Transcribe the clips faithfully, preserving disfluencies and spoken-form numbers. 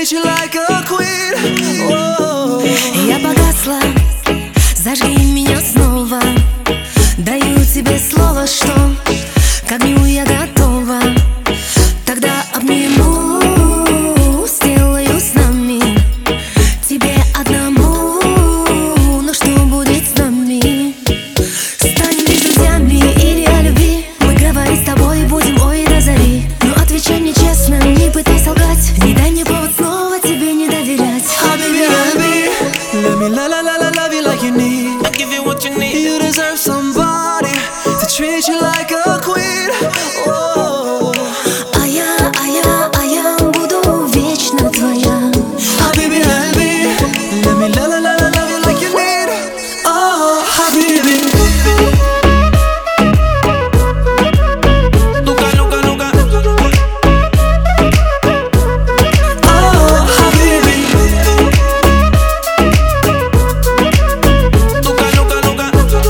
treat you like a queen. Oh. Я погасла, зажги меня снова. Даю тебе слово, что к огню я готова. Тогда обниму, сделаю с нами тебе одному. Но что будет с нами? Станем лишь друзьями или о любви? Мы говорить с тобой будем ой до зари. Но отвечай мне честно, не пытайся лгать. Не дай мне повод снова тебе не доверять. Habibi, Habibi, let me la la la la love you like you need. I'll give you what you need. You deserve somebody to treat you like a queen. Oh. А я, а я, а я буду вечно твоя. Habibi, Habibi, let me la la la la love you like you need. Oh, Habibi. Nunca, nunca, nunca. Oh, Habibi. Nunca, nunca, nunca.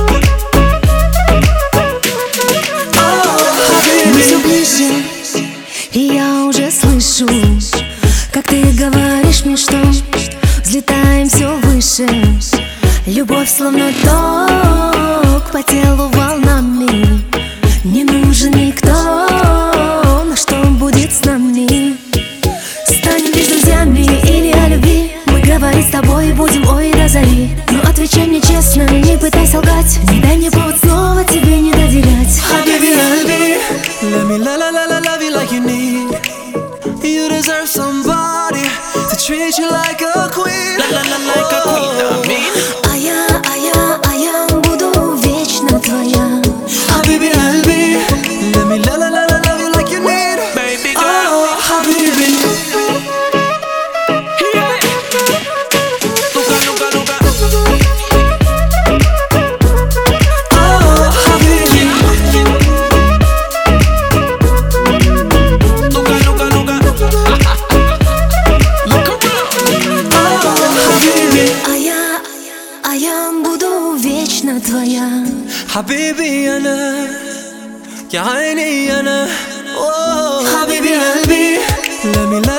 Oh, Мы все Habibi. ближе, и я уже слышу, как ты говоришь мне, что взлетаем все выше. Любовь словно ток по телу волнами. Не нужен никто, но что будет с нами? Станем лишь друзьями или о любви? Мы говорить с тобой будем ой до зари. Но отвечай мне честно, не пытайся лгать. Не дай мне повод снова тебе не доверять. Habibi, Habibi, let me la la la la love you like you need. You deserve somebody to treat you like a queen. La la la like a queen, I mean. А я, а я, а я буду вечно твоя. Habibi, Habibi, let me la la la la love you like you need. Baby girl. Oh, Habibi. Yeah. Nunca, nunca, nunca. Oh, Habibi. Nunca, nunca, nunca. Look around. Oh, Habibi. А я, а я буду вечно твоя. حبيبي أنا يا عيني أنا. Oh, حبيبي قلبي let me